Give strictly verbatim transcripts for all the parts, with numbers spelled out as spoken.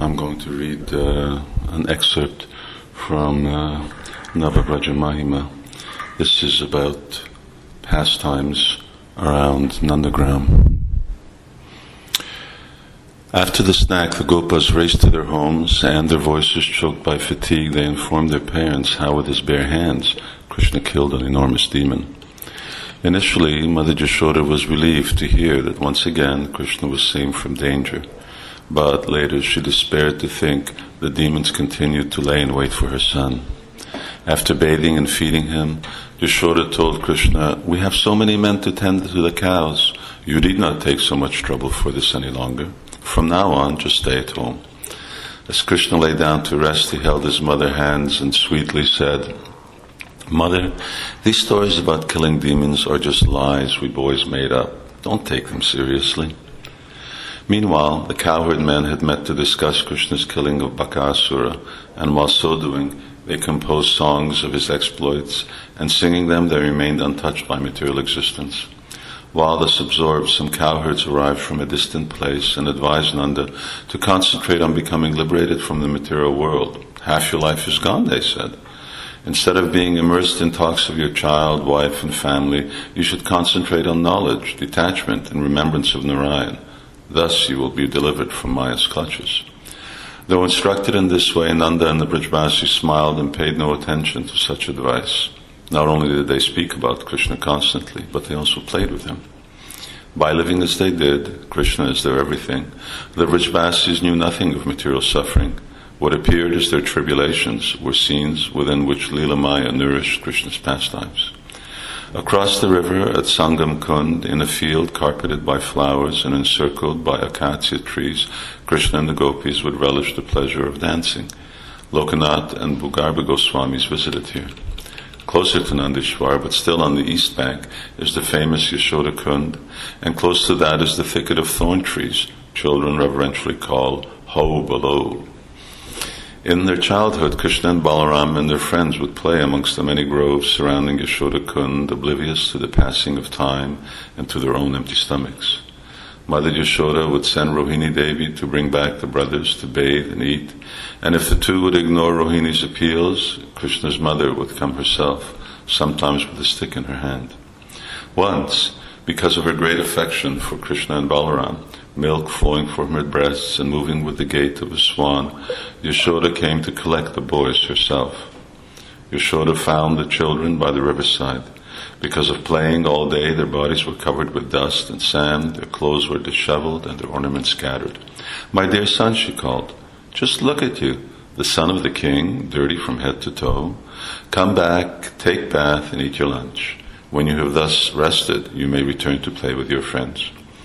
I'm going to read uh, an excerpt from uh, Navabraja Mahima. This is about pastimes around Nandagram. After the snack, the Gopas raced to their homes, and their voices choked by fatigue, they informed their parents how with his bare hands Krishna killed an enormous demon. Initially, Mother Yashoda was relieved to hear that once again Krishna was saved from danger. But later she despaired to think the demons continued to lay in wait for her son. After bathing and feeding him, Yashoda told Krishna, "We have so many men to tend to the cows. You need not take so much trouble for this any longer. From now on, just stay at home." As Krishna lay down to rest, he held his mother's hands and sweetly said, "Mother, these stories about killing demons are just lies we boys made up. Don't take them seriously." Meanwhile, the cowherd men had met to discuss Krishna's killing of Bakasura, and while so doing, they composed songs of his exploits, and singing them they remained untouched by material existence. While thus absorbed, some cowherds arrived from a distant place and advised Nanda to concentrate on becoming liberated from the material world. "Half your life is gone," they said. "Instead of being immersed in talks of your child, wife, and family, you should concentrate on knowledge, detachment, and remembrance of Narayan. Thus you will be delivered from Maya's clutches." Though instructed in this way, Nanda and the Brajbasis smiled and paid no attention to such advice. Not only did they speak about Krishna constantly, but they also played with him. By living as they did, Krishna is their everything, the Brajbasis knew nothing of material suffering. What appeared as their tribulations were scenes within which Leela Maya nourished Krishna's pastimes. Across the river at Sangam Kund, in a field carpeted by flowers and encircled by acacia trees, Krishna and the gopis would relish the pleasure of dancing. Lokanath and Bhugarbha Goswamis visited here. Closer to Nandishwar, but still on the east bank, is the famous Yashoda Kund, and close to that is the thicket of thorn trees, children reverentially call Ho Balo. In their childhood, Krishna and Balaram and their friends would play amongst the many groves surrounding Yashoda Kund, oblivious to the passing of time and to their own empty stomachs. Mother Yashoda would send Rohini Devi to bring back the brothers to bathe and eat, and if the two would ignore Rohini's appeals, Krishna's mother would come herself, sometimes with a stick in her hand. Once, because of her great affection for Krishna and Balaram, milk flowing from her breasts and moving with the gait of a swan, Yashoda came to collect the boys herself. Yashoda found the children by the riverside. Because of playing all day, their bodies were covered with dust and sand, their clothes were disheveled, and their ornaments scattered. "My dear son," she called, "just look at you, the son of the king, dirty from head to toe. Come back, take bath, and eat your lunch. When you have thus rested, you may return to play with your friends."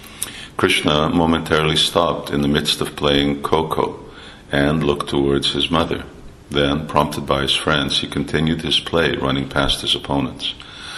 Krishna momentarily stopped in the midst of playing Kho-Kho and looked towards his mother. Then, prompted by his friends, he continued his play, running past his opponents.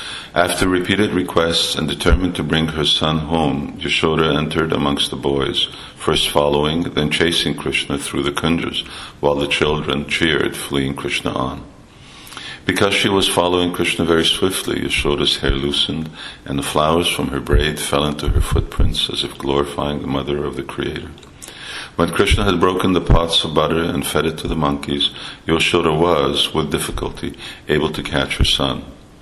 After repeated requests and determined to bring her son home, Yashoda entered amongst the boys, first following, then chasing Krishna through the kunjas, while the children cheered, fleeing Krishna on. Because she was following Krishna very swiftly, Yashoda's hair loosened, and the flowers from her braid fell into her footprints, as if glorifying the mother of the Creator. When Krishna had broken the pots of butter and fed it to the monkeys, Yashoda was, with difficulty, able to catch her son.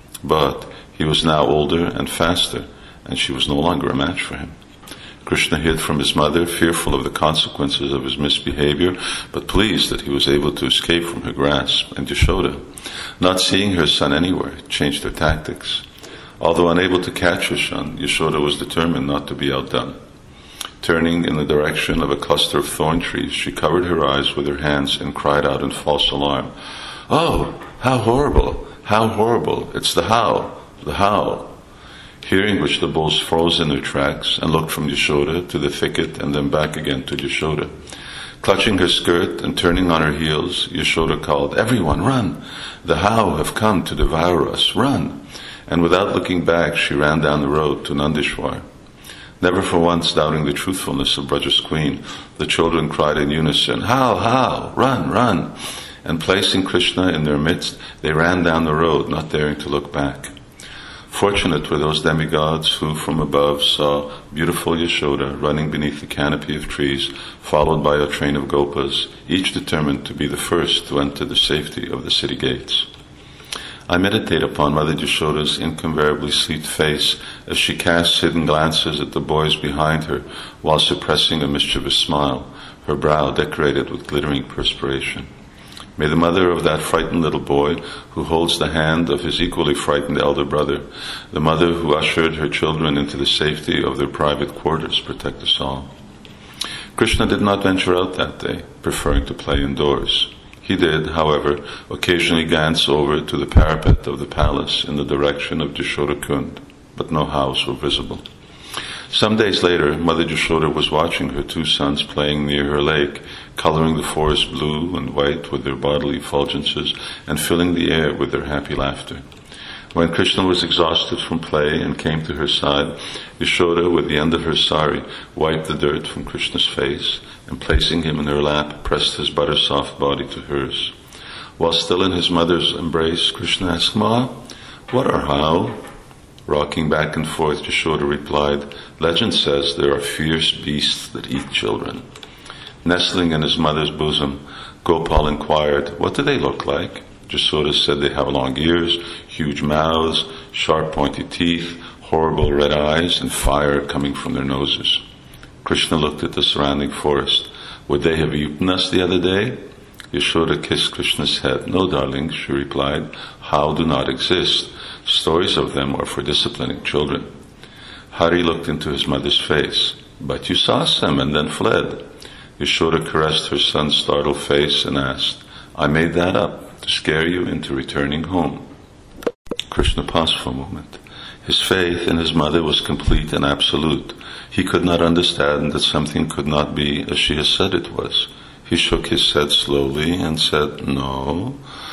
But he was now older and faster, and she was no longer a match for him. Krishna hid from his mother, fearful of the consequences of his misbehavior, but pleased that he was able to escape from her grasp, and Yashoda, not seeing her son anywhere, changed her tactics. Although unable to catch her son, Yashoda was determined not to be outdone. Turning in the direction of a cluster of thorn trees, she covered her eyes with her hands and cried out in false alarm, "Oh, how horrible! How horrible! It's the howl! The howl!" Hearing which, the bulls froze in their tracks and looked from Yashoda to the thicket and then back again to Yashoda. Clutching her skirt and turning on her heels, Yashoda called, "Everyone, run! The howl have come to devour us! Run!" And without looking back, she ran down the road to Nandishwar. Never for once doubting the truthfulness of Braja's queen, the children cried in unison, "Howl, howl! Run, run!" And placing Krishna in their midst, they ran down the road, not daring to look back. Fortunate were those demigods who from above saw beautiful Yashoda running beneath the canopy of trees, followed by a train of gopas, each determined to be the first to enter the safety of the city gates. I meditate upon Mother Yashoda's incomparably sweet face as she casts hidden glances at the boys behind her while suppressing a mischievous smile, her brow decorated with glittering perspiration. May the mother of that frightened little boy who holds the hand of his equally frightened elder brother, the mother who ushered her children into the safety of their private quarters, protect us all. Krishna did not venture out that day, preferring to play indoors. He did, however, occasionally glance over to the parapet of the palace in the direction of Jashoda Kund, but no house were visible. Some days later, Mother Jashoda was watching her two sons playing near her lake, coloring the forest blue and white with their bodily effulgences and filling the air with their happy laughter. When Krishna was exhausted from play and came to her side, Yashoda, with the end of her sari, wiped the dirt from Krishna's face and, placing him in her lap, pressed his butter-soft body to hers. While still in his mother's embrace, Krishna asked, "Ma, what are how?" Rocking back and forth, Yashoda replied, "Legend says there are fierce beasts that eat children." Nestling in his mother's bosom, Gopal inquired, "What do they look like?" Yashoda said they have long ears, huge mouths, sharp pointy teeth, horrible red eyes, and fire coming from their noses. Krishna looked at the surrounding forest. "Would they have eaten us the other day?" Yashoda kissed Krishna's head. "No, darling," she replied, "how do not exist. Stories of them are for disciplining children." Hari looked into his mother's face. "But you saw some and then fled." Yashoda caressed her son's startled face and asked, "I made that up to scare you into returning home." Krishna paused for a moment. His faith in his mother was complete and absolute. He could not understand that something could not be as she has said it was. He shook his head slowly and said, No,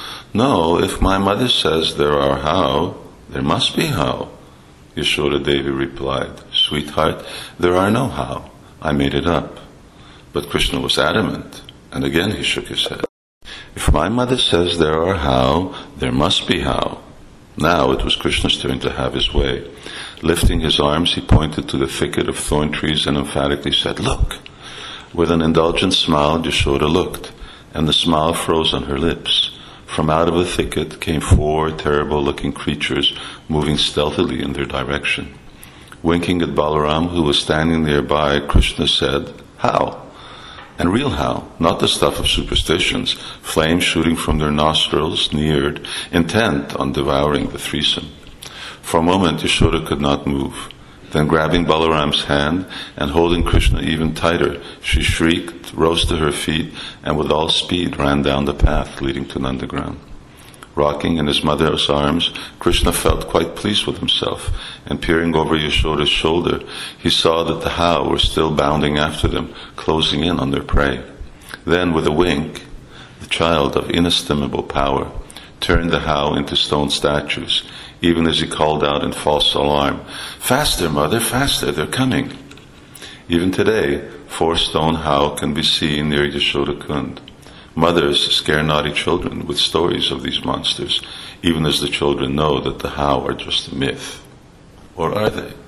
no, if my mother says there are how, there must be how." Yashoda Devi replied, "Sweetheart, there are no how. I made it up." But Krishna was adamant, and again he shook his head. "If my mother says there are how, there must be how." Now it was Krishna's turn to have his way. Lifting his arms, he pointed to the thicket of thorn trees and emphatically said, "Look." With an indulgent smile, Yashoda looked, and the smile froze on her lips. From out of the thicket came four terrible-looking creatures moving stealthily in their direction. Winking at Balaram, who was standing nearby, Krishna said, "How?" And real how, not the stuff of superstitions. Flames shooting from their nostrils neared, intent on devouring the threesome. For a moment, Yashoda could not move. Then grabbing Balaram's hand and holding Krishna even tighter, she shrieked, rose to her feet, and with all speed ran down the path leading to Nandagram. Rocking in his mother's arms, Krishna felt quite pleased with himself, and peering over Yashoda's shoulder, he saw that the how were still bounding after them, closing in on their prey. Then, with a wink, the child of inestimable power turned the how into stone statues, even as he called out in false alarm, "Faster, mother, faster, they're coming." Even today, four stone how can be seen near Jashoda Kund. Mothers scare naughty children with stories of these monsters, even as the children know that the how are just a myth. Or are they?